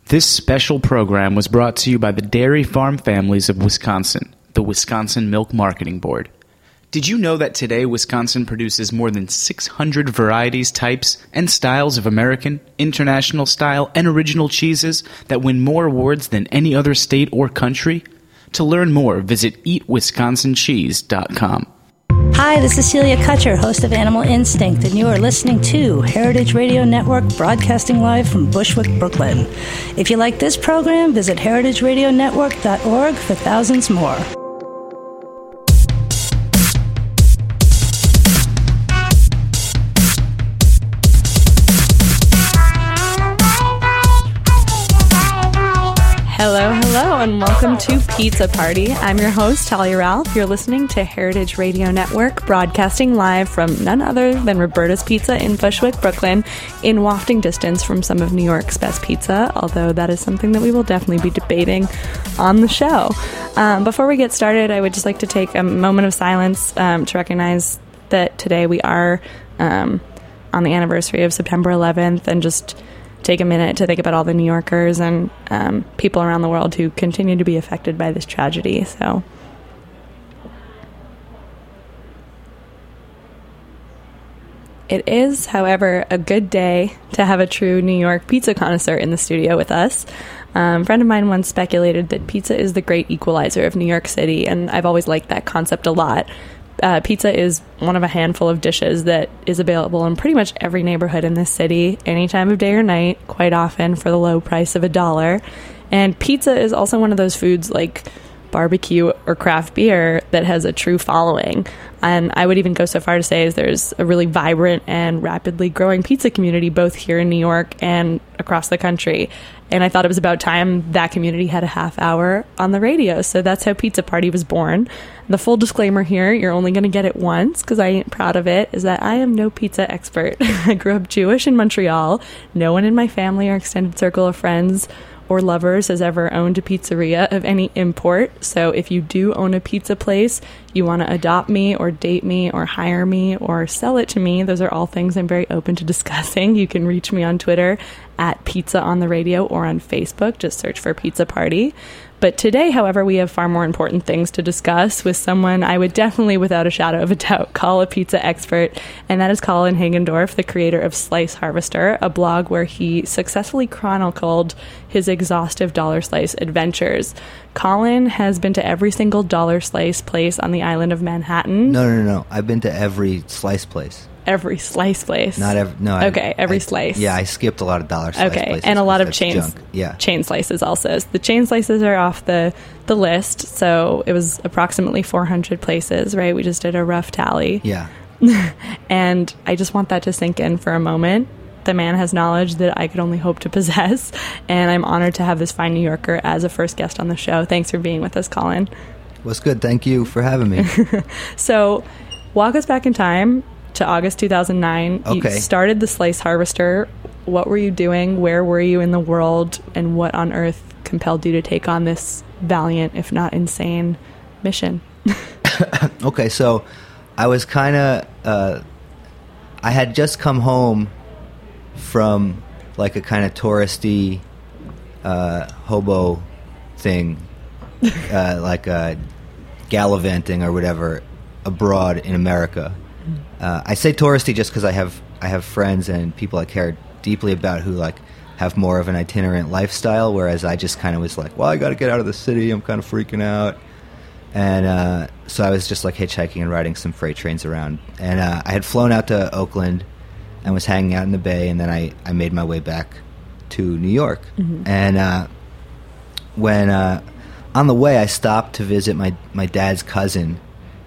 This special program was brought to you by the Dairy Farm Families of Wisconsin, the Wisconsin Milk Marketing Board. Did you know that today Wisconsin produces more than 600 varieties, types, and styles of American, international style, and original cheeses that win more awards than any other state or country? To learn more, visit eatwisconsincheese.com. Hi, this is Celia Kutcher, host of Animal Instinct, and you are listening to Heritage Radio Network, broadcasting live from Bushwick, Brooklyn. If you like this program, visit heritageradionetwork.org for thousands more. Hello, and welcome to Pizza Party. I'm your host, Talia Ralph. You're listening to Heritage Radio Network, broadcasting live from none other than Roberta's Pizza in Bushwick, Brooklyn, in wafting distance from some of New York's best pizza, although that is something that we will definitely be debating on the show. Before we get started, I would just like to take a moment of silence to recognize that today we are on the anniversary of September 11th, and just take a minute to think about all the New Yorkers and people around the world who continue to be affected by this tragedy. So, it is, however, a good day to have a true New York pizza connoisseur in the studio with us. A friend of mine once speculated that pizza is the great equalizer of New York City, and I've always liked that concept a lot. Pizza is one of a handful of dishes that is available in pretty much every neighborhood in this city, any time of day or night, quite often for the low price of $1. And pizza is also one of those foods like barbecue or craft beer that has a true following. And I would even go so far to say there's a really vibrant and rapidly growing pizza community both here in New York and across the country. And I thought it was about time that community had a half hour on the radio. So that's how Pizza Party was born. The full disclaimer here, you're only going to get it once because I ain't proud of it, is that I am no pizza expert. I grew up Jewish in Montreal. No one in my family or extended circle of friends or lovers has ever owned a pizzeria of any import. So if you do own a pizza place, you want to adopt me or date me or hire me or sell it to me, those are all things I'm very open to discussing. You can reach me on Twitter at Pizza on the Radio or on Facebook. Just search for Pizza Party. But today, however, we have far more important things to discuss with someone I would definitely, without a shadow of a doubt, call a pizza expert, and that is Colin Hagendorf, the creator of Slice Harvester, a blog where he successfully chronicled his exhaustive dollar slice adventures. Colin has been to every single dollar slice place on the island of Manhattan. No. I've been to every slice place. Every slice place. Not every. No. Okay, every slice. Yeah, I skipped a lot of dollar slice places. And a lot of chain slices also. So the chain slices are off the list. So it was approximately 400 places, right? We just did a rough tally. Yeah. And I just want that to sink in for a moment. The man has knowledge that I could only hope to possess, and I'm honored to have this fine New Yorker as a first guest on the show. Thanks for being with us, Colin. What's good? Thank you for having me. So, walk us back in time to August 2009. Okay. You started the Slice Harvester. What were you doing? Where were you in the world? And what on earth compelled you to take on this valiant, if not insane, mission? Okay, so I was kind of... I had just come home from like a kind of touristy hobo thing, like gallivanting or whatever abroad in America. I say touristy just because I have friends and people I care deeply about who like have more of an itinerant lifestyle, whereas I just kind of was like, well, I got to get out of the city. I'm kind of freaking out. And so I was just like hitchhiking and riding some freight trains around. And I had flown out to Oakland and was hanging out in the Bay, and then I made my way back to New York. Mm-hmm. And when on the way, I stopped to visit my dad's cousin,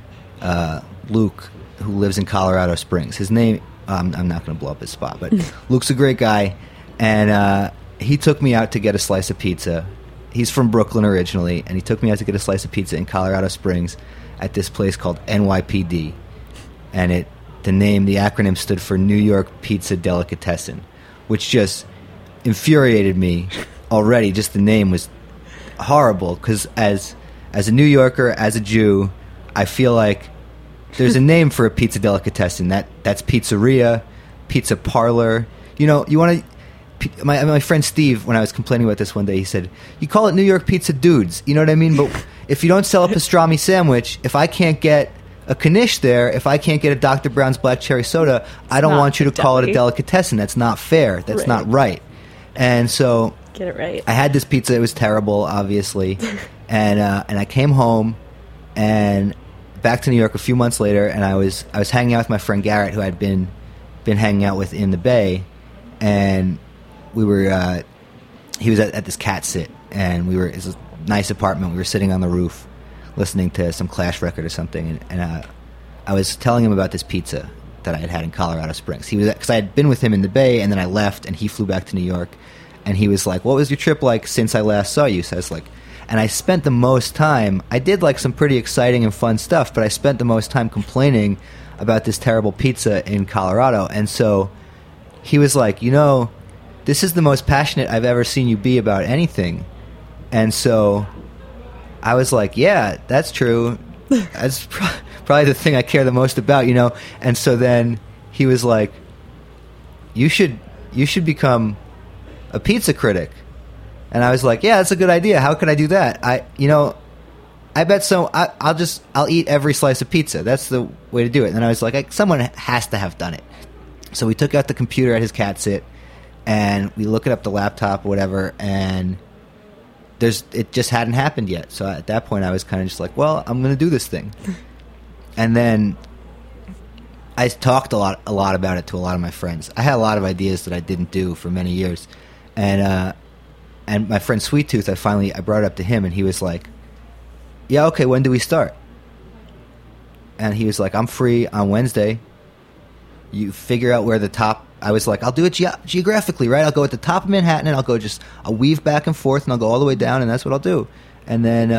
Luke, who lives in Colorado Springs. His name, I'm not going to blow up his spot, but Luke's a great guy, and he took me out to get a slice of pizza. He's from Brooklyn originally, and he took me out to get a slice of pizza in Colorado Springs at this place called NYPD, and the acronym stood for New York Pizza Delicatessen, which just infuriated me already. Just the name was horrible, because as a New Yorker, as a Jew, I feel like there's a name for a pizza delicatessen. That's pizzeria, pizza parlor. You know, you want to... my friend Steve, when I was complaining about this one day, he said, "You call it New York pizza, dudes. You know what I mean? But if you don't sell a pastrami sandwich, if I can't get a Knish there, if I can't get a Dr. Brown's black cherry soda, I don't want you to call it a delicatessen. That's not fair. That's not right." And so get it right. I had this pizza. It was terrible, obviously, and I came home and back to New York a few months later, and I was hanging out with my friend Garrett, who I'd been hanging out with in the Bay, and we were he was at this cat sit, and it's a nice apartment. We were sitting on the roof listening to some Clash record or something, and I was telling him about this pizza that I had in Colorado Springs. Because I had been with him in the Bay, and then I left, and he flew back to New York, and he was like, "What was your trip like since I last saw you?" So I was like, and I spent the most time, I did like some pretty exciting and fun stuff, but I spent the most time complaining about this terrible pizza in Colorado. And so he was like, "This is the most passionate I've ever seen you be about anything." And so I was like, "Yeah, that's true. That's probably the thing I care the most about, And so then he was like, you should become a pizza critic." And I was like, "Yeah, that's a good idea. How could I do that? I bet so. I'll eat every slice of pizza. That's the way to do it." And I was like, someone has to have done it. So we took out the computer at his cat sit, and we looked it up the laptop or whatever, and it just hadn't happened yet. So at that point, I was kind of just like, well, I'm going to do this thing. And then I talked a lot about it to a lot of my friends. I had a lot of ideas that I didn't do for many years, and my friend Sweet Tooth, I brought it up to him, and he was like, "Yeah, okay, when do we start?" And he was like, "I'm free on Wednesday. You figure out where the top." I was like, "I'll do it geographically, right? I'll go at the top of Manhattan, and I'll weave back and forth, and I'll go all the way down, and that's what I'll do." And then,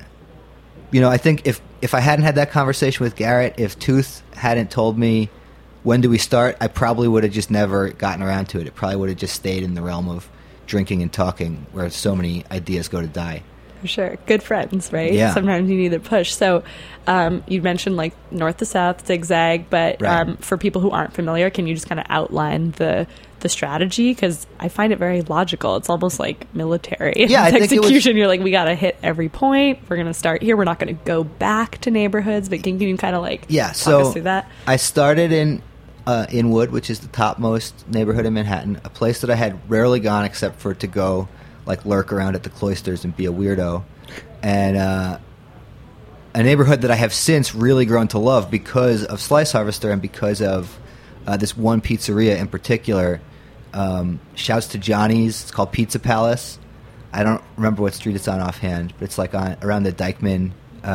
I think if I hadn't had that conversation with Garrett, if Tooth hadn't told me, "When do we start?" I probably would have just never gotten around to it. It probably would have just stayed in the realm of drinking and talking, where so many ideas go to die. For sure. Good friends, right? Yeah. Sometimes you need a push. So you mentioned like north to south, zigzag, but right. For people who aren't familiar, can you just kind of outline the strategy? Because I find it very logical. It's almost like military execution. You're like, we got to hit every point. We're going to start here. We're not going to go back to neighborhoods. But can you kind of like talk us through that? I started in Inwood, which is the topmost neighborhood in Manhattan, a place that I had rarely gone except for to go lurk around at the cloisters and be a weirdo, and a neighborhood that I have since really grown to love because of Slice Harvester and because of this one pizzeria in particular. Shouts to Johnny's. It's called Pizza Palace. I don't remember what street it's on offhand, but it's around the Dyckman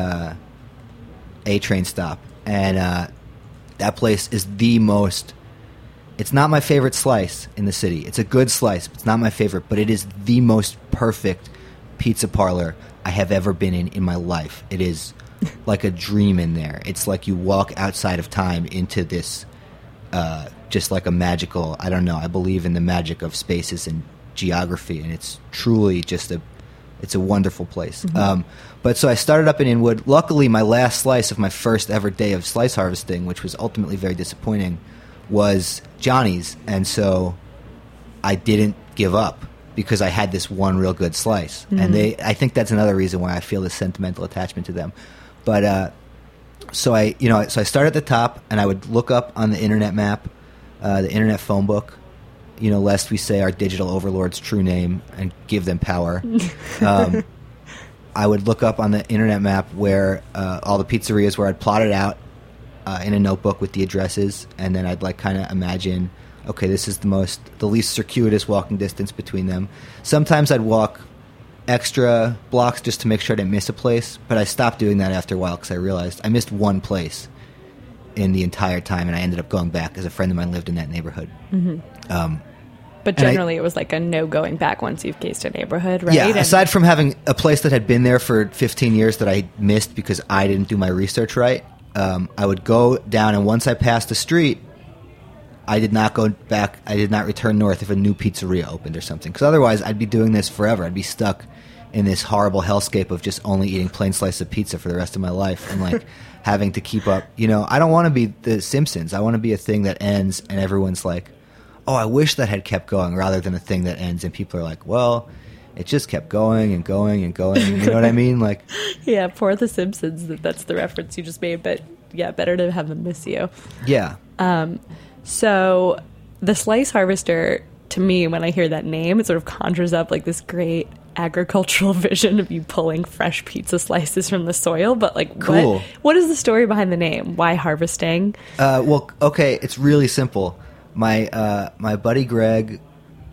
A train stop, and that place is the most. It's not my favorite slice in the city. It's a good slice, but it's not my favorite. But it is the most perfect pizza parlor I have ever been in my life. It is like a dream in there. It's like you walk outside of time into this, just like a magical, I don't know, I believe in the magic of spaces and geography, and it's truly just it's a wonderful place. Mm-hmm. But so I started up in Inwood. Luckily, my last slice of my first ever day of slice harvesting, which was ultimately very disappointing, was Johnny's. And so I didn't give up because I had this one real good slice. Mm-hmm. And I think that's another reason why I feel this sentimental attachment to them. But so I started at the top, and I would look up on the internet map, the internet phone book, lest we say our digital overlord's true name and give them power. I would look up on the internet map where all the pizzerias where I'd plotted out in a notebook with the addresses, and then I'd kind of imagine, okay, this is the least circuitous walking distance between them. Sometimes I'd walk extra blocks just to make sure I didn't miss a place, but I stopped doing that after a while because I realized I missed one in the entire time, and I ended up going back because a friend of mine lived in that neighborhood. Mm-hmm. But generally, it was like a no going back once you've cased a neighborhood, right? Yeah, aside from having a place that had been there for 15 years that I missed because I didn't do my research right, I would go down, and once I passed the street, I did not go back. I did not return north if a new pizzeria opened or something, because otherwise I'd be doing this forever. I'd be stuck in this horrible hellscape of just only eating plain slice of pizza for the rest of my life and having to keep up. I don't want to be The Simpsons. I want to be a thing that ends and everyone's like, oh, I wish that had kept going, rather than a thing that ends and people are like, well, it just kept going and going and going. You know what I mean? Like, yeah, poor The Simpsons. That's the reference you just made. But yeah, better to have them miss you. Yeah. So the Slice Harvester, to me, when I hear that name, it sort of conjures up like this great agricultural vision of you pulling fresh pizza slices from the soil. But like, cool. What is the story behind the name? Why harvesting? Well, okay, it's really simple. My buddy Greg,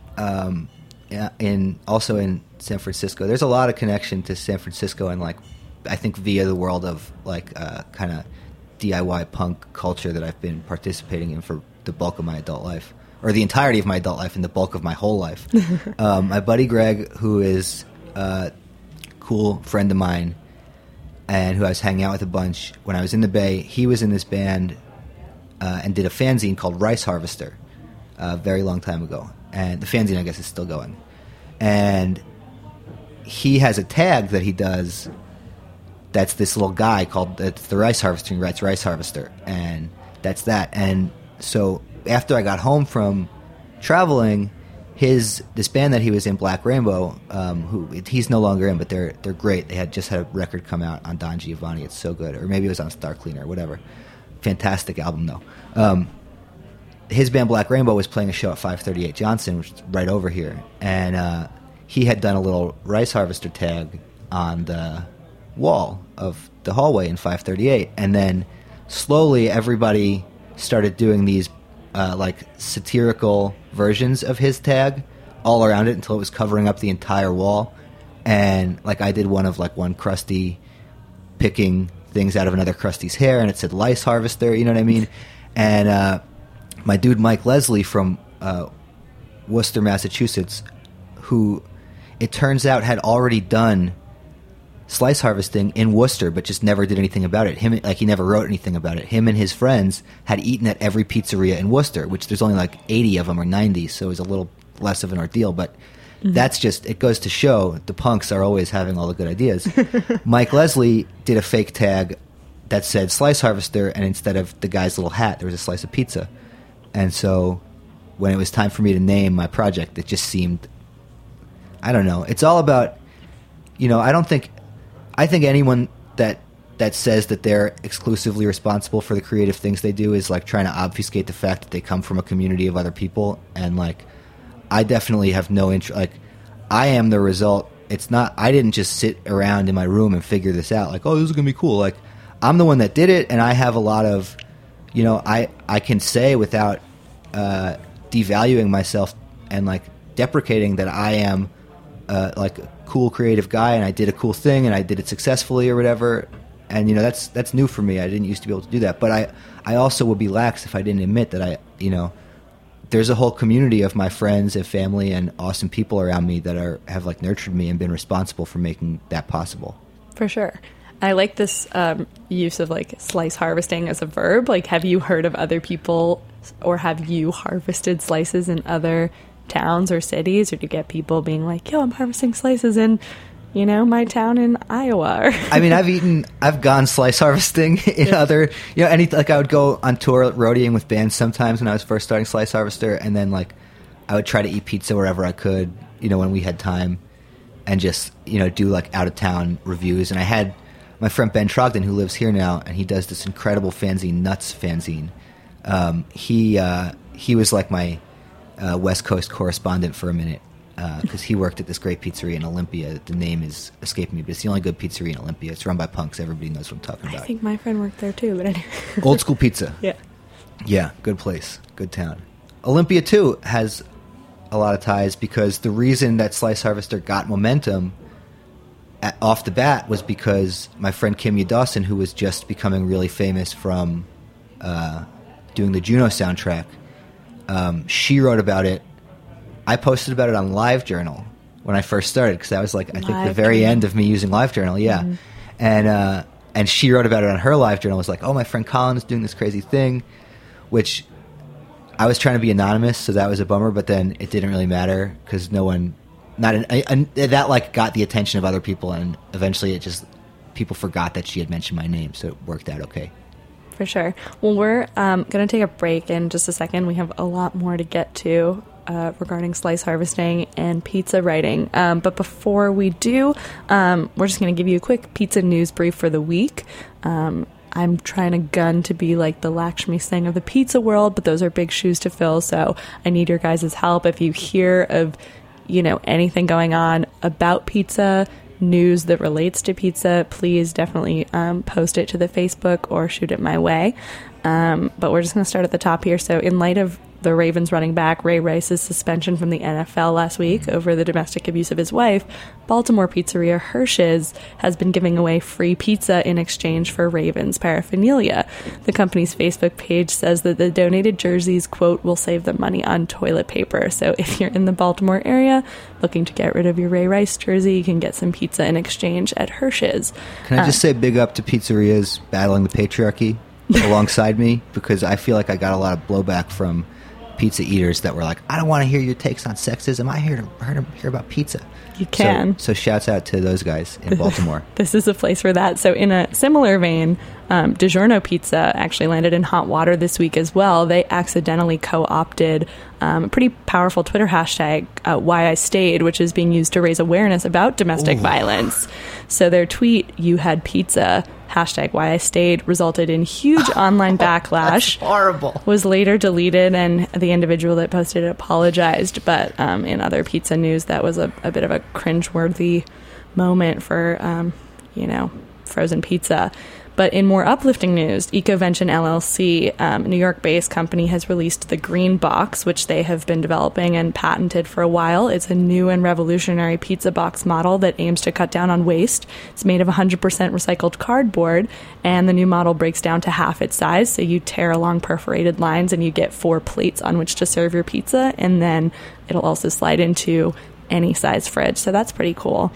also in San Francisco. There's a lot of connection to San Francisco, and like, I think via the world of like kind of DIY punk culture that I've been participating in for the bulk of my adult life, or the entirety of my adult life and the bulk of my whole life. My buddy Greg, who is a cool friend of mine and who I was hanging out with a bunch when I was in the Bay, he was in this band and did a fanzine called Rice Harvester a very long time ago. And the fanzine, I guess, is still going. And he has a tag that he does that's this little guy called the Rice Harvester, and he writes Rice Harvester. And that's that. And so after I got home from traveling, this band that he was in, Black Rainbow, who he's no longer in, but they're great. They had just had a record come out on Don Giovanni. It's so good. Or maybe it was on Star Cleaner, whatever. Fantastic album, though. His band Black Rainbow was playing a show at 538 Johnson, which is right over here. And he had done a little Rice Harvester tag on the wall of the hallway in 538. And then slowly everybody started doing these like satirical versions of his tag all around it until it was covering up the entire wall. And like, I did one of like one Krusty picking things out of another Krusty's hair, and it said Lice Harvester, you know what I mean? And my dude Mike Leslie from Worcester, Massachusetts, who it turns out had already done slice harvesting in Worcester, but just never did anything about it. He never wrote anything about it. Him and his friends had eaten at every pizzeria in Worcester, which there's only like 80 of them or 90, so it was a little less of an ordeal. But that's just, it goes to show the punks are always having all the good ideas. Mike Leslie did a fake tag that said Slice Harvester, and instead of the guy's little hat, there was a slice of pizza. And so when it was time for me to name my project, it just seemed, I don't know, it's all about, you know, I think anyone that says that they're exclusively responsible for the creative things they do is like trying to obfuscate the fact that they come from a community of other people. And like, I definitely have no interest. Like, I am the result. It's not, I didn't just sit around in my room and figure this out. Like, oh, this is going to be cool. Like, I'm the one that did it, and I have a lot of, you know, I can say without devaluing myself and like deprecating that I am like a cool creative guy, and I did a cool thing, and I did it successfully or whatever. And you know, that's new for me. I didn't used to be able to do that. But I also would be lax if I didn't admit that there's a whole community of my friends and family and awesome people around me that have like nurtured me and been responsible for making that possible. For sure. I like this use of like slice harvesting as a verb. Like, have you heard of other people, or have you harvested slices in other towns or cities, or do you get people being like, yo, I'm harvesting slices in, you know, my town in Iowa? I mean, I've gone slice harvesting in other, you know, like I would go on tour roadieing with bands sometimes when I was first starting Slice Harvester, and then like I would try to eat pizza wherever I could, you know, when we had time, and just, you know, do like out of town reviews. And I had my friend Ben Trogdon, who lives here now, and he does this incredible fanzine, Nuts fanzine. He was like my West Coast correspondent for a minute, because he worked at this great pizzeria in Olympia. The name is escaping me, but it's the only good pizzeria in Olympia. It's run by punks. Everybody knows what I'm talking about. I think my friend worked there too, but anyway. Old school pizza. Yeah, good place, good town. Olympia too has a lot of ties, because the reason that Slice Harvester got momentum off the bat was because my friend Kimya Dawson, who was just becoming really famous from doing the Juno soundtrack, she wrote about it. I posted about it on LiveJournal when I first started, because that was like, I think, the very end of me using LiveJournal. Yeah. Mm-hmm. And she wrote about it on her LiveJournal. It was like, oh, my friend Colin is doing this crazy thing, which I was trying to be anonymous, so that was a bummer, but then it didn't really matter, because that like got the attention of other people, and eventually people forgot that she had mentioned my name, so it worked out okay. For sure. Well, we're going to take a break in just a second. We have a lot more to get to regarding slice harvesting and pizza writing. But before we do, we're just going to give you a quick pizza news brief for the week. I'm trying to gun to be like the Lakshmi Singh of the pizza world, but those are big shoes to fill. So I need your guys' help. If you hear of, anything going on about pizza, news that relates to pizza, please definitely post it to the Facebook or shoot it my way. But we're just going to start at the top here. So in light of the Ravens running back Ray Rice's suspension from the NFL last week over the domestic abuse of his wife, Baltimore pizzeria Hirsch's has been giving away free pizza in exchange for Ravens paraphernalia. The company's Facebook page says that the donated jerseys, quote, will save them money on toilet paper. So if you're in the Baltimore area looking to get rid of your Ray Rice jersey, you can get some pizza in exchange at Hirsch's. Can I just say big up to pizzerias battling the patriarchy alongside me? Because I feel like I got a lot of blowback from pizza eaters that were like, I don't want to hear your takes on sexism. I hear about pizza. You can. So shouts out to those guys in Baltimore. This is a place for that. So in a similar vein, DiGiorno Pizza actually landed in hot water this week as well. They accidentally co-opted a pretty powerful Twitter hashtag, Why I Stayed, which is being used to raise awareness about domestic violence. So their tweet, You Had Pizza, hashtag Why I Stayed, resulted in huge online backlash. Horrible. Was later deleted, and the individual that posted it apologized. But in other pizza news, that was a bit of a cringeworthy moment for, frozen pizza. But in more uplifting news, Ecovention LLC, a New York-based company, has released the Green Box, which they have been developing and patented for a while. It's a new and revolutionary pizza box model that aims to cut down on waste. It's made of 100% recycled cardboard, and the new model breaks down to half its size. So you tear along perforated lines, and you get 4 plates on which to serve your pizza, and then it'll also slide into any size fridge. So that's pretty cool.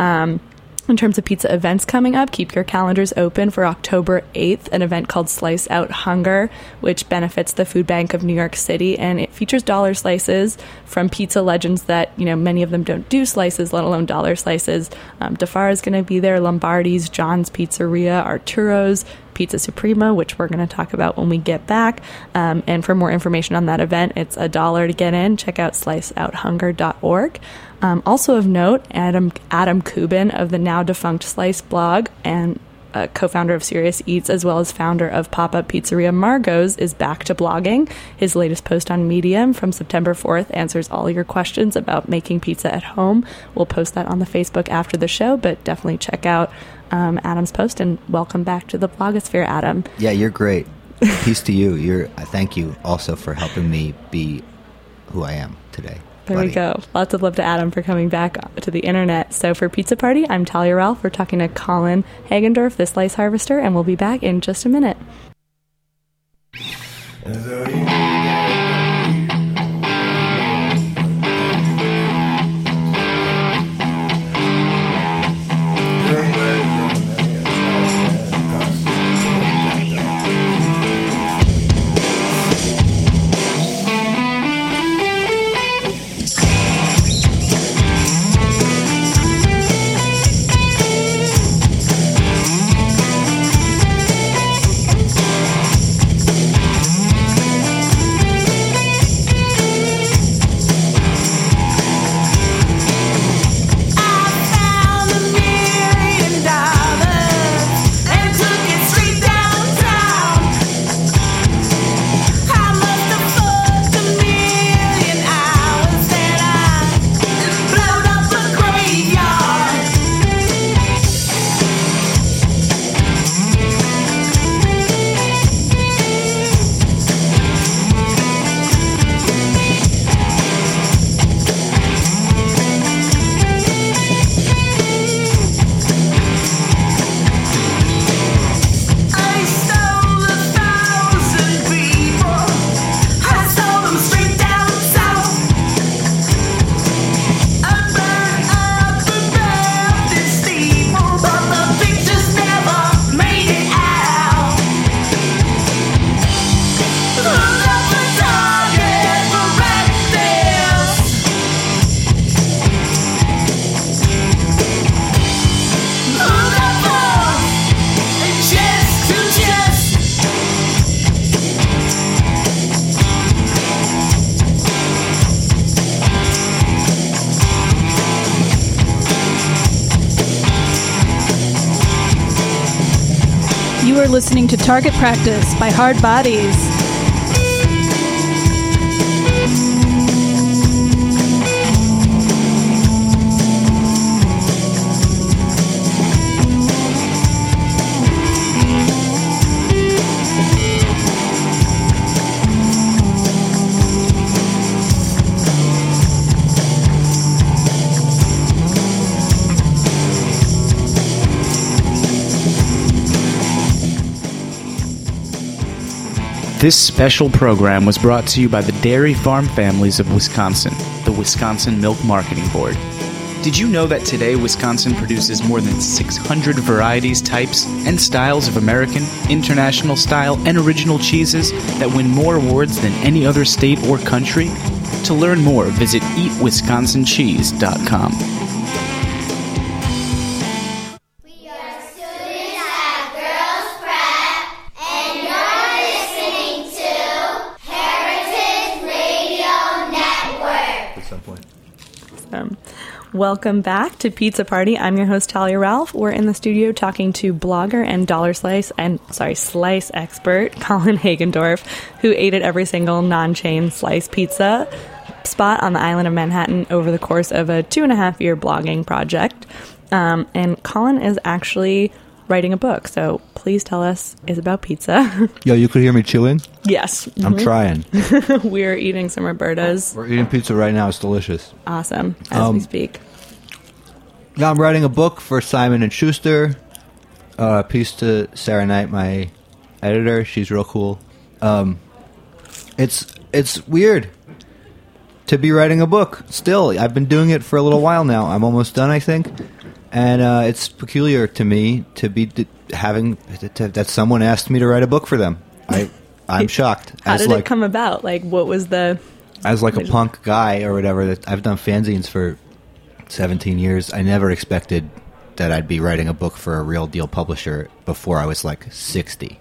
In terms of pizza events coming up, keep your calendars open for October 8th, an event called Slice Out Hunger, which benefits the Food Bank of New York City, and it features dollar slices from pizza legends that, many of them don't do slices, let alone dollar slices. DeFar is going to be there, Lombardi's, John's Pizzeria, Arturo's, Pizza Suprema, which we're going to talk about when we get back. And for more information on that event, it's $1 to get in. Check out sliceouthunger.org. Also of note, Adam Kubin of the now defunct Slice blog and co-founder of Serious Eats, as well as founder of pop-up pizzeria Margot's, is back to blogging. His latest post on Medium from September 4th answers all your questions about making pizza at home. We'll post that on the Facebook after the show, but definitely check out Adam's post, and welcome back to the blogosphere, Adam. Yeah, you're great. Peace to you. Thank you also for helping me be who I am today. There we go. Lots of love to Adam for coming back to the internet. So for Pizza Party, I'm Talia Ralph. We're talking to Colin Hagendorf, the slice harvester, and we'll be back in just a minute. are listening to Target Practice by Hard Bodies. This special program was brought to you by the Dairy Farm Families of Wisconsin, the Wisconsin Milk Marketing Board. Did you know that today Wisconsin produces more than 600 varieties, types, and styles of American, international style, and original cheeses that win more awards than any other state or country? To learn more, visit eatwisconsincheese.com. Welcome back to Pizza Party. I'm your host, Talia Ralph. We're in the studio talking to blogger and slice expert Colin Hagendorf, who ate at every single non-chain slice pizza spot on the island of Manhattan over the course of a 2.5-year blogging project. And Colin is actually writing a book, so please tell us, is about pizza. Yo, you could hear me chewing? Yes. Mm-hmm. I'm trying. We're eating some Robertas. We're eating pizza right now. It's delicious. Awesome, as we speak. Now I'm writing a book for Simon & Schuster. A piece to Sarah Knight, my editor. She's real cool. It's weird to be writing a book. Still, I've been doing it for a little while now. I'm almost done, I think. And it's peculiar to me to be that someone asked me to write a book for them. I'm shocked. How did it come about? Like, what was the... As like a punk guy or whatever, that I've done fanzines for 17 years. I never expected that I'd be writing a book for a real deal publisher before I was like 60.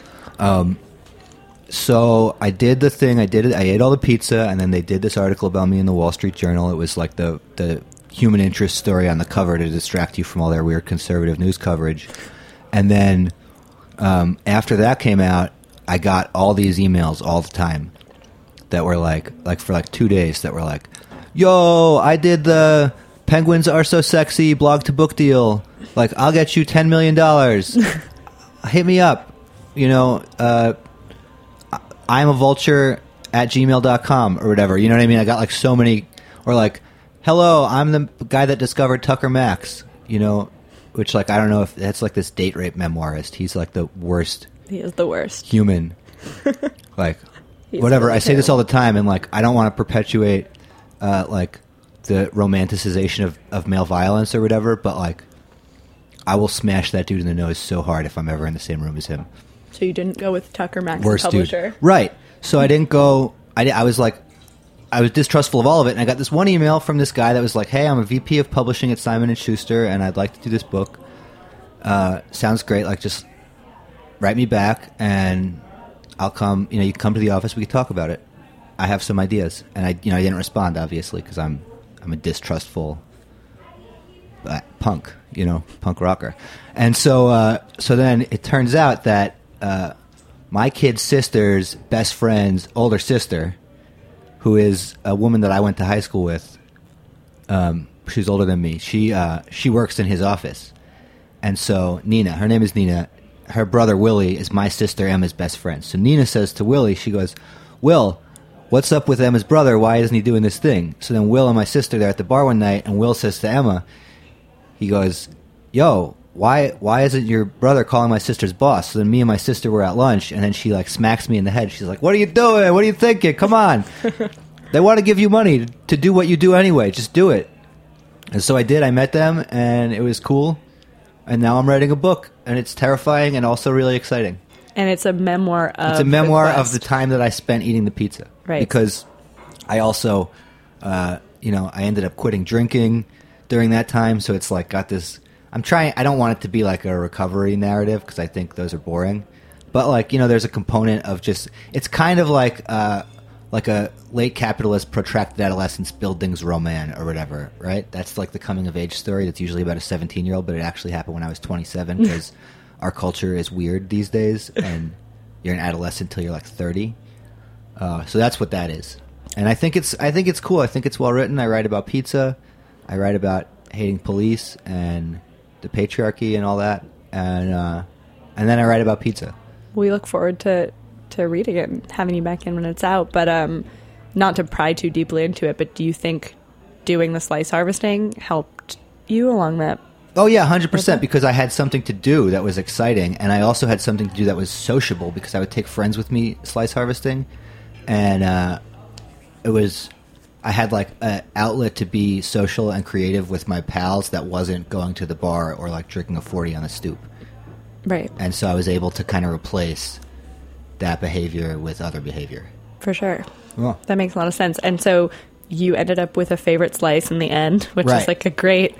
So I did the thing. I did it. I ate all the pizza, and then they did this article about me in the Wall Street Journal. It was like the human interest story on the cover to distract you from all their weird conservative news coverage. And then after that came out, I got all these emails all the time that were like for like 2 days that were like, yo, I did the Penguins Are So Sexy blog to book deal. Like, I'll get you $10 million. Hit me up. You know, I'm a vulture at gmail.com or whatever. You know what I mean? I got like so many, or like, hello, I'm the guy that discovered Tucker Max, you know, which like, I don't know if that's like this date rape memoirist. He's like the worst. He is the worst. Human. Like, whatever. Really I say this all the time, and like, I don't want to perpetuate like the romanticization of male violence or whatever, but like, I will smash that dude in the nose so hard if I'm ever in the same room as him. So you didn't go with Tucker Max, worst the publisher? Dude. Right. So I didn't go. I was like, I was distrustful of all of it, and I got this one email from this guy that was like, hey, I'm a VP of publishing at Simon & Schuster, and I'd like to do this book. Sounds great. Like, just write me back, and I'll come. You know, you can come to the office. We can talk about it. I have some ideas, and I didn't respond, obviously, because I'm a distrustful punk, punk rocker. And so then it turns out that my kid's sister's best friend's older sister, who is a woman that I went to high school with, she's older than me. She works in his office, and so Nina, her name is Nina. Her brother Willie is my sister Emma's best friend. So Nina says to Willie, she goes, Will, what's up with Emma's brother? Why isn't he doing this thing? So then Will and my sister, they're at the bar one night, and Will says to Emma, he goes, yo, why isn't your brother calling my sister's boss? So then me and my sister were at lunch, and then she like smacks me in the head. She's like, what are you doing? What are you thinking? Come on. They want to give you money to do what you do anyway. Just do it. And so I did. I met them, and it was cool. And now I'm writing a book, and it's terrifying and also really exciting. And it's a memoir of It's a memoir of the time that I spent eating the pizza. Right. Because I also, I ended up quitting drinking during that time. So it's like got this, I don't want it to be like a recovery narrative because I think those are boring. But like, there's a component of just, it's kind of like a late capitalist protracted adolescence Bildungsroman or whatever, right? That's like the coming of age story that's usually about a 17-year-old, but it actually happened when I was 27 because our culture is weird these days, and you're an adolescent till you're like 30. So that's what that is. And I think it's cool. I think it's well written. I write about pizza. I write about hating police and the patriarchy and all that. And then I write about pizza. We look forward to reading it and having you back in when it's out. But not to pry too deeply into it, but do you think doing the slice harvesting helped you along that? Oh, yeah, 100%, because I had something to do that was exciting, and I also had something to do that was sociable, because I would take friends with me slice harvesting, and I had like an outlet to be social and creative with my pals that wasn't going to the bar or like drinking a 40 on the stoop. Right. And so I was able to kind of replace that behavior with other behavior. For sure. Well, that makes a lot of sense. And so you ended up with a favorite slice in the end, which right. is like a great,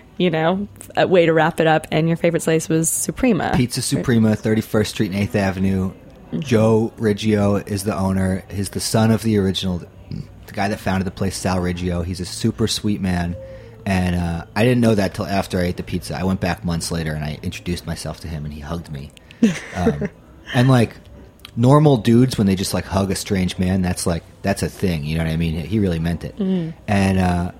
a way to wrap it up. And your favorite slice was Suprema. Pizza Suprema, 31st Street and 8th Avenue. Mm-hmm. Joe Riggio is the owner. He's the son of the original, the guy that founded the place, Sal Riggio. He's a super sweet man. And I didn't know that till after I ate the pizza. I went back months later and I introduced myself to him and he hugged me. And like normal dudes, when they just like hug a strange man, that's a thing. You know what I mean? He really meant it. Mm. And,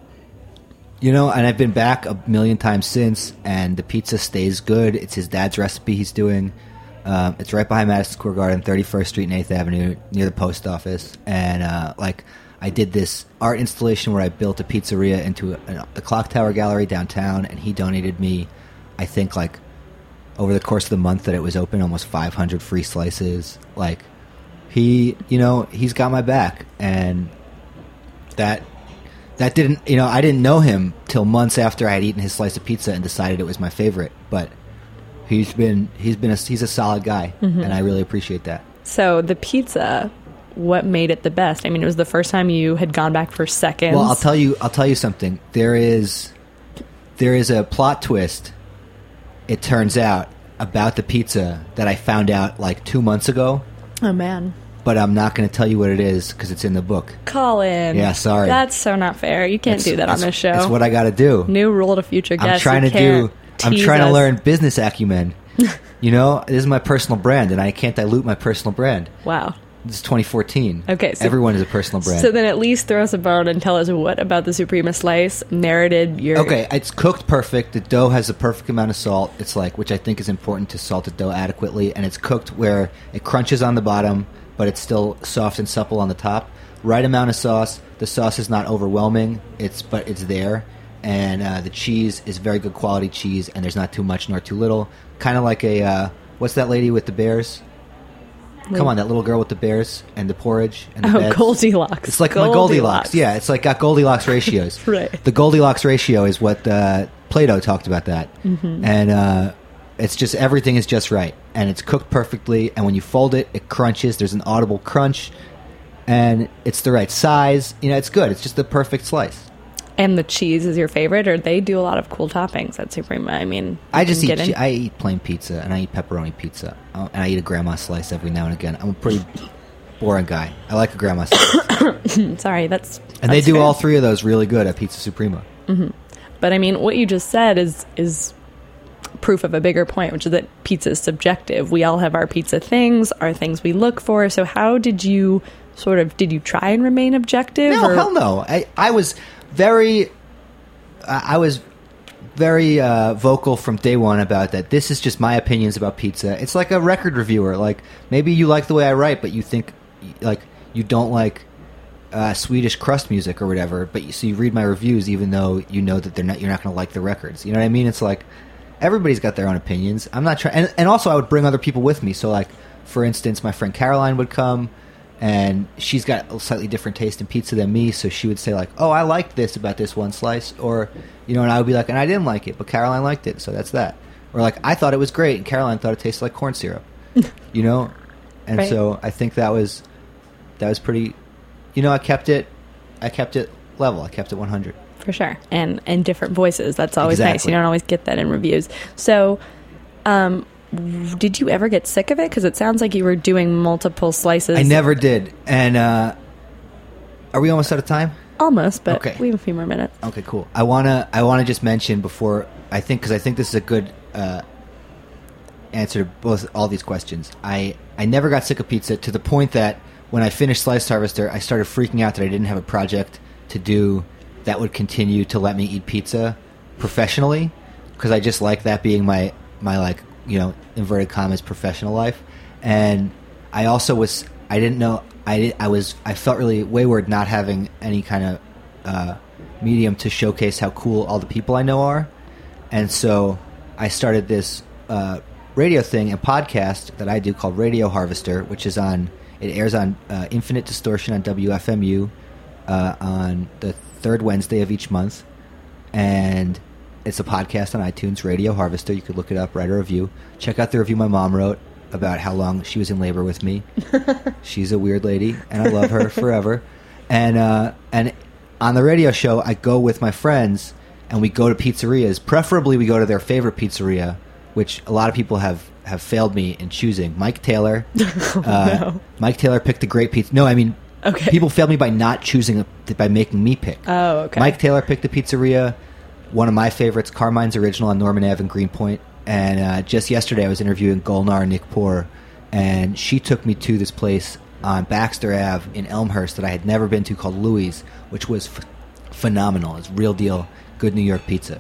and I've been back a million times since, and the pizza stays good. It's his dad's recipe he's doing. It's right behind Madison Square Garden, 31st Street and 8th Avenue, near the post office. And I did this art installation where I built a pizzeria into the Clock Tower Gallery downtown, and he donated me, I think, like, over the course of the month that it was open, almost 500 free slices. Like, he's got my back, and that didn't, I didn't know him till months after I had eaten his slice of pizza and decided it was my favorite, but he's a solid guy, mm-hmm. and I really appreciate that. So the pizza, what made it the best? I mean, it was the first time you had gone back for seconds. Well, I'll tell you something. There is a plot twist, it turns out, about the pizza that I found out like 2 months ago. Oh, man. But I'm not going to tell you what it is because it's in the book. Colin. Yeah, sorry. That's so not fair. You can't do that on this show. That's what I got to do. New rule to future guests. I'm trying to learn business acumen. This is my personal brand, and I can't dilute my personal brand. Wow. This is 2014. Okay, so everyone is a personal brand. So then at least throw us a bone and tell us what about the Suprema slice merited your... Okay, it's cooked perfect. The dough has the perfect amount of salt. It's like, which I think is important to salt the dough adequately. And it's cooked where it crunches on the bottom, but it's still soft and supple on the top. Right amount of sauce. The sauce is not overwhelming, but it's there. And the cheese is very good quality cheese, and there's not too much nor too little. Kind of like a... what's that lady with the bears? Come on, that little girl with the bears and the porridge and the beds. Goldilocks. It's like my Goldilocks. Yeah, it's like got Goldilocks ratios. Right. The Goldilocks ratio is what Plato talked about that. Mm-hmm. And it's just, everything is just right. And it's cooked perfectly. And when you fold it, it crunches. There's an audible crunch. And it's the right size. It's good. It's just the perfect slice. And the cheese is your favorite, or they do a lot of cool toppings at Suprema? I mean, I eat plain pizza, and I eat pepperoni pizza, and I eat a grandma slice every now and again. I'm a pretty boring guy. I like a grandma slice. Sorry, that's they do fair. all three of those really good at Pizza Suprema. Mm-hmm. But I mean, what you just said is proof of a bigger point, which is that pizza is subjective. We all have our pizza things, our things we look for. So how did you did you try and remain objective? No, hell no. I was very vocal from day one about that. This is just my opinions about pizza. It's like a record reviewer. Like, maybe you like the way I write, but you think, like, you don't like Swedish crust music or whatever. But so you read my reviews, even though you know that you're not going to like the records. You know what I mean? It's like everybody's got their own opinions. I'm not trying, and also I would bring other people with me. So, like, for instance, my friend Caroline would come. And she's got a slightly different taste in pizza than me, so she would say, like, oh, I liked this about this one slice. Or, and I would be like, and I didn't like it, but Caroline liked it, so that's that. Or, like, I thought it was great, and Caroline thought it tasted like corn syrup. And right. So I think that was pretty, I kept it level. I kept it 100. For sure. And different voices. That's always exactly. nice. You don't always get that in reviews. So, did you ever get sick of it? Because it sounds like you were doing multiple slices. I never did. And are we almost out of time? Almost, but okay. We have a few more minutes. Okay, cool. I wanna just mention before, because I think this is a good answer to both all these questions. I never got sick of pizza, to the point that when I finished Slice Harvester, I started freaking out that I didn't have a project to do that would continue to let me eat pizza professionally, because I just like that being my like, you know, inverted commas professional life. And I also I didn't know, I felt really wayward not having any kind of medium to showcase how cool all the people I know are. And so I started this radio thing and podcast that I do called Radio Harvester, which is it airs on Infinite Distortion on WFMU on the third Wednesday of each month. And it's a podcast on iTunes, Radio Harvester. You could look it up, write a review. Check out the review my mom wrote about how long she was in labor with me. She's a weird lady, and I love her forever. And on the radio show, I go with my friends, and we go to pizzerias. Preferably, we go to their favorite pizzeria, which a lot of people have failed me in choosing. Mike Taylor. No. Mike Taylor picked a great pizza. No, I mean, okay. People failed me by not choosing by making me pick. Oh, okay. Mike Taylor picked a pizzeria. One of my favorites, Carmine's Original on Norman Ave in Greenpoint. And just yesterday, I was interviewing Golnar Nikpour, and she took me to this place on Baxter Ave in Elmhurst that I had never been to, called Louie's, which was phenomenal. It's real deal, good New York pizza.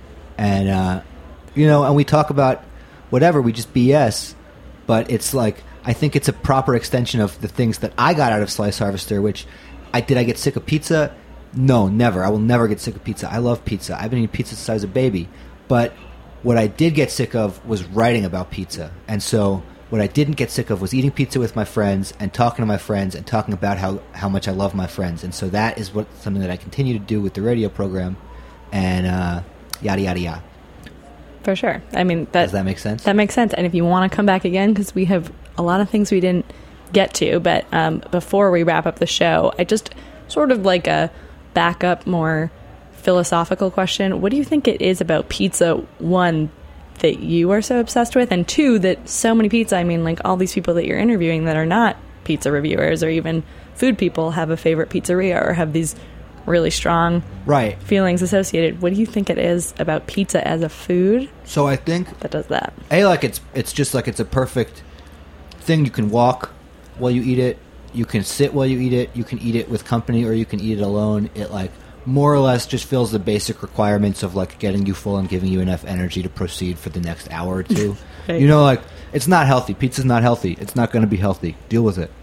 And, you know, and we talk about whatever, we just BS, but it's like, I think it's a proper extension of the things that I got out of Slice Harvester, which, did I get sick of pizza? No, never. I will never get sick of pizza. I love pizza. I've been eating pizza since I was a baby. But what I did get sick of was writing about pizza. And so what I didn't get sick of was eating pizza with my friends and talking to my friends and talking about how much I love my friends. And so that is something that I continue to do with the radio program, and yada, yada, yada. For sure. I mean, does that make sense? That makes sense. And if you want to come back again, because we have a lot of things we didn't get to, but before we wrap up the show, I just sort of like a backup, more philosophical question. What do you think it is about pizza, one, that you are so obsessed with, and two, that so many pizza, I mean, like all these people that you're interviewing that are not pizza reviewers or even food people, have a favorite pizzeria or have these really strong feelings associated? What do you think it is about pizza as a food? So I think that does that. Like it's just like it's a perfect thing. You can walk while you eat it. You can sit while you eat it. You can eat it with company, or you can eat it alone. It like more or less just fills the basic requirements of like getting you full and giving you enough energy to proceed for the next hour or two. Right. You know, like it's not healthy. Pizza's not healthy. It's not going to be healthy. Deal with it.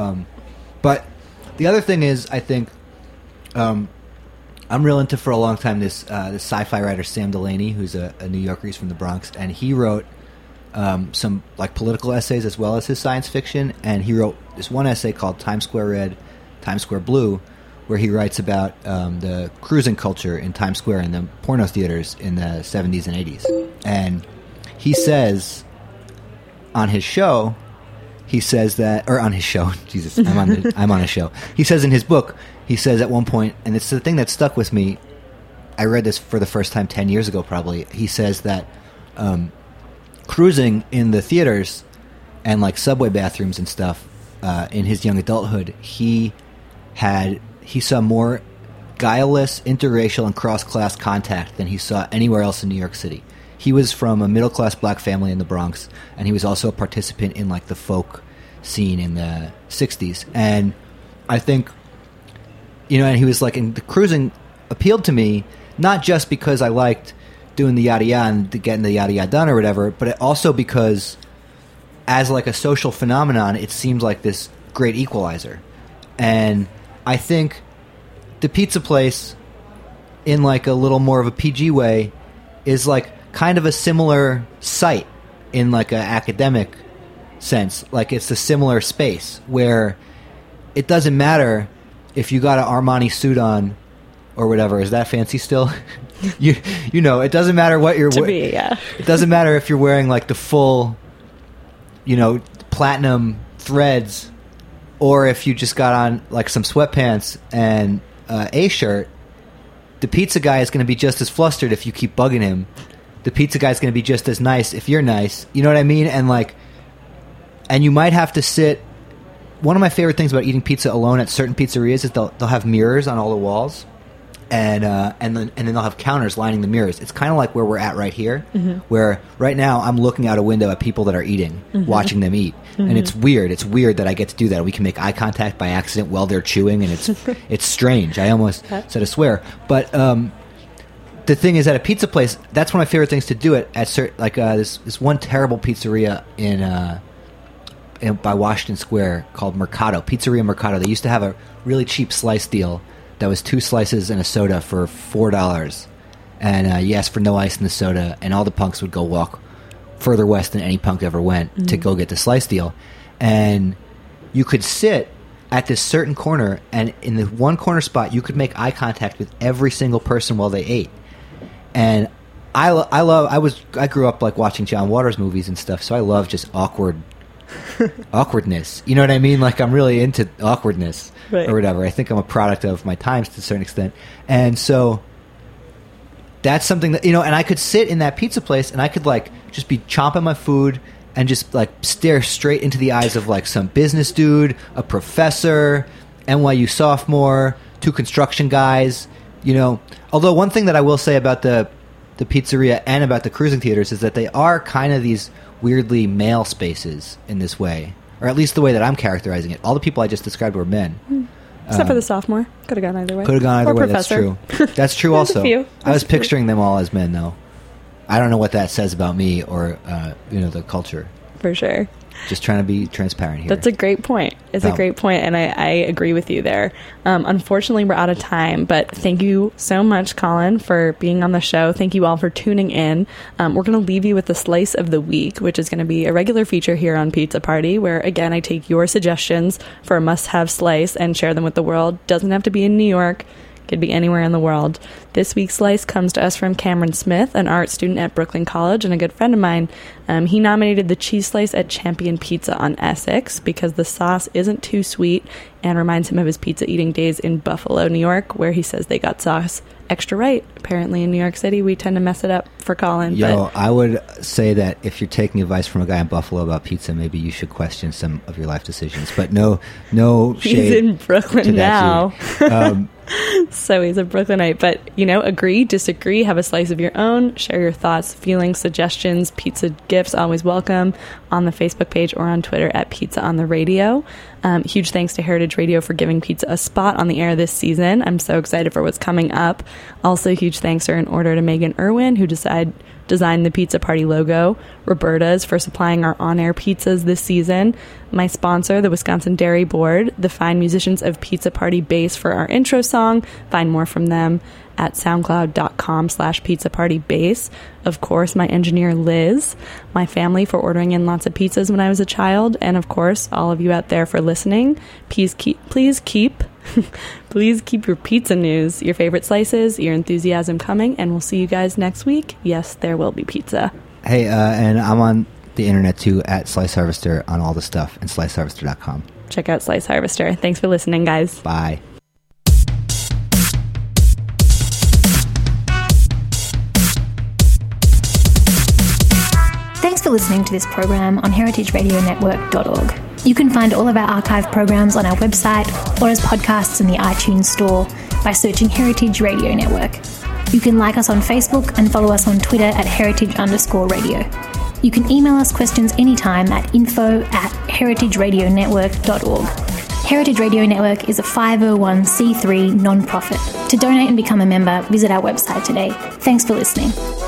But the other thing is, I think I'm real into for a long time this sci-fi writer Sam Delaney, who's a New Yorker. He's from the Bronx, and he wrote some like political essays as well as his science fiction. And he wrote this one essay called Times Square Red, Times Square Blue, where he writes about the cruising culture in Times Square and the porno theaters in the 70s and 80s. And he says on his show, on his show, Jesus, I'm on a show. He says in his book, he says at one point, and it's the thing that stuck with me, I read this for the first time 10 years ago probably, he says that cruising in the theaters and like subway bathrooms and stuff in his young adulthood, he saw more guileless, interracial, and cross-class contact than he saw anywhere else in New York City. He was from a middle-class black family in the Bronx, and he was also a participant in like the folk scene in the 60s. And I think, you know, and he was like, and the cruising appealed to me, not just because I liked doing the yada yada and getting the yada yada done or whatever, but also because as like a social phenomenon, it seems like this great equalizer. And I think the pizza place, in like a little more of a PG way, is like kind of a similar site in like an academic sense. Like it's a similar space where it doesn't matter if you got an Armani suit on or whatever. Is that fancy still? you know, it doesn't matter what you're wearing. Yeah. It doesn't matter if you're wearing like the full, you know, platinum threads, or if you just got on like some sweatpants and a shirt. The pizza guy is going to be just as flustered if you keep bugging him. The pizza guy is going to be just as nice if you're nice. You know what I mean? And like, and you might have to sit. One of my favorite things about eating pizza alone at certain pizzerias is they'll have mirrors on all the walls, and then they'll have counters lining the mirrors. It's kind of like where we're at right here, where right now I'm looking out a window at people that are eating, watching them eat, and it's weird. It's weird that I get to do that. We can make eye contact by accident while they're chewing, and it's strange. I almost said a swear, but the thing is, at a pizza place, that's one of my favorite things to do it at this one terrible pizzeria by Washington Square called Mercado, Pizzeria Mercado. They used to have a really cheap slice deal that was 2 slices and a soda for $4, and you asked for no ice in the soda, and all the punks would go walk further west than any punk ever went to go get the slice deal. And you could sit at this certain corner, and in the one corner spot, you could make eye contact with every single person while they ate. And I grew up like watching John Waters movies and stuff, so I love just awkwardness. You know what I mean? Like, I'm really into awkwardness or whatever. I think I'm a product of my times to a certain extent. And so that's something that, and I could sit in that pizza place and I could like just be chomping my food and just like stare straight into the eyes of like some business dude, a professor, NYU sophomore, 2 construction guys, Although one thing that I will say about the pizzeria and about the cruising theaters is that they are kind of these weirdly male spaces in this way, or at least the way that I'm characterizing it. All the people I just described were men. Except for the sophomore. Could have gone either way. Could have gone either or way, professor. That's true. That's true also. I was few. picturing them all as men, though. I don't know what that says about me or, the culture. For sure. Just trying to be transparent here. That's a great point. It's a great point, and I agree with you there. Unfortunately, we're out of time, but thank you so much, Colin, for being on the show. Thank you all for tuning in. We're going to leave you with the Slice of the Week, which is going to be a regular feature here on Pizza Party, where, again, I take your suggestions for a must-have slice and share them with the world. Doesn't have to be in New York. Could be anywhere in the world. This week's slice comes to us from Cameron Smith, an art student at Brooklyn College and a good friend of mine. He nominated the cheese slice at Champion Pizza on Essex because the sauce isn't too sweet and reminds him of his pizza eating days in Buffalo, New York, where he says they got sauce extra right. Apparently in New York City, we tend to mess it up for Colin. I would say that if you're taking advice from a guy in Buffalo about pizza, maybe you should question some of your life decisions. But no shade. He's in Brooklyn now. So he's a Brooklynite. But, agree, disagree, have a slice of your own, share your thoughts, feelings, suggestions, pizza gifts, always welcome, on the Facebook page or on Twitter at Pizza on the Radio. Huge thanks to Heritage Radio for giving pizza a spot on the air this season. I'm so excited for what's coming up. Also, huge thanks are in order to Megan Irwin, who designed the Pizza Party logo, Roberta's for supplying our on-air pizzas this season, my sponsor, the Wisconsin Dairy Board, the fine musicians of Pizza Party Bass for our intro song. Find more from them at soundcloud.com/pizzapartybass. Of course, my engineer Liz, my family for ordering in lots of pizzas when I was a child, and of course, all of you out there for listening. Please keep your pizza news, your favorite slices, your enthusiasm coming, and we'll see you guys next week. Yes, there will be pizza. Hey, and I'm on the internet too at Slice Harvester on all the stuff and sliceharvester.com. Check out Slice Harvester. Thanks for listening, guys. Bye. Thanks for listening to this program on heritageradionetwork.org. You can find all of our archive programs on our website or as podcasts in the iTunes store by searching Heritage Radio Network. You can like us on Facebook and follow us on Twitter at heritage_radio. You can email us questions anytime at info@heritageradionetwork.org. Heritage Radio Network is a 501c3 non-profit. To donate and become a member, visit our website today. Thanks for listening.